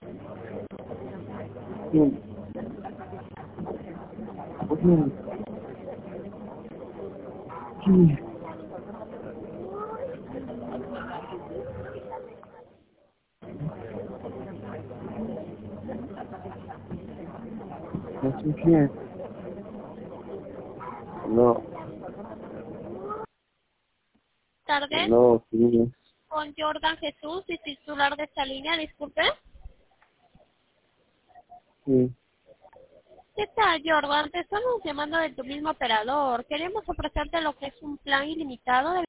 Sí. Sí. Sí. No sé quién. No, Tardes, no, sí. con Jordan Jesús y titular de esta línea, disculpe. Sí. ¿Qué tal, Jordan? Te estamos llamando de tu mismo operador. Queremos ofrecerte lo que es un plan ilimitado de